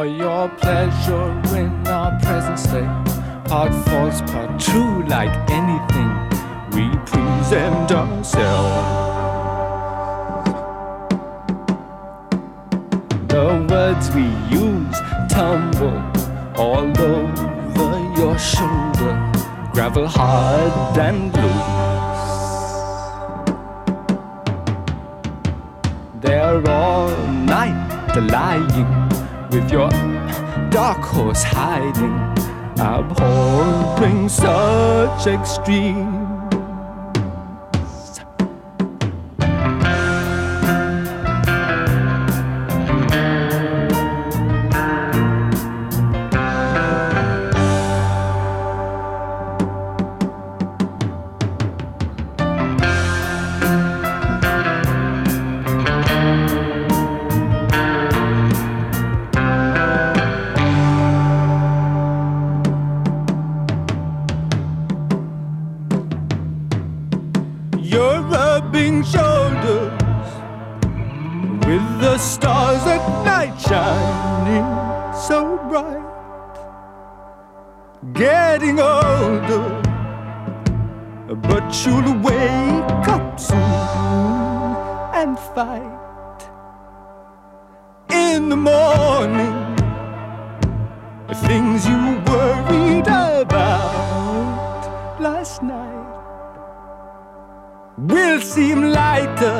for your pleasure in our present state. Part false, part true, like anything we present ourselves. The words we use tumble all over your shoulder, gravel hard and loose. They're all night lying with your dark horse hiding, abhorring such extremes. You're rubbing shoulders with the stars at night shining so bright. Getting older, but you'll wake up soon and fight. In the morning, things you worried about last night will seem lighter.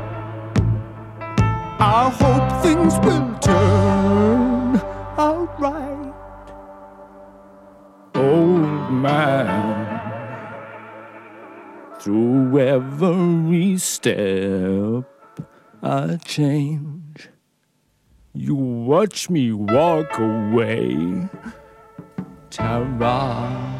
I hope things will turn out right. Old man, through every step I change, you watch me walk away. Ta-ra.